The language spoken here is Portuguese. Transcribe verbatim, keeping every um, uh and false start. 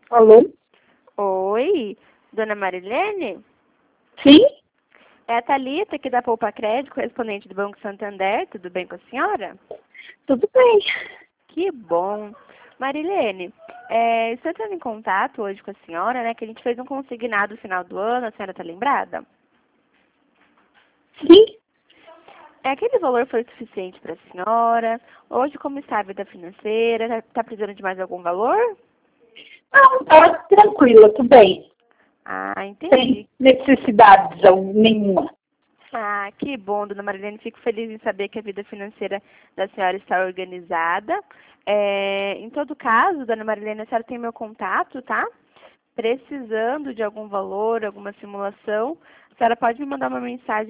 Alô? Oi, dona Marilene? Sim? É a Thalita aqui da Poupa Crédito, correspondente do Banco Santander. Tudo bem com a senhora? Tudo bem. Que bom. Marilene, é, estou entrando em contato hoje com a senhora, né? Que a gente fez um consignado no final do ano, a senhora está lembrada? Sim? É, aquele valor foi suficiente para a senhora? Hoje, como está a vida financeira? Está tá precisando de mais algum valor? Não, tá tranquila, tudo bem. Ah, entendi. Sem necessidades al- nenhuma. Ah, que bom, dona Marilene. Fico feliz em saber que a vida financeira da senhora está organizada. É, em todo caso, dona Marilene, a senhora tem meu contato, tá? Precisando de algum valor, alguma simulação, a senhora pode me mandar uma mensagem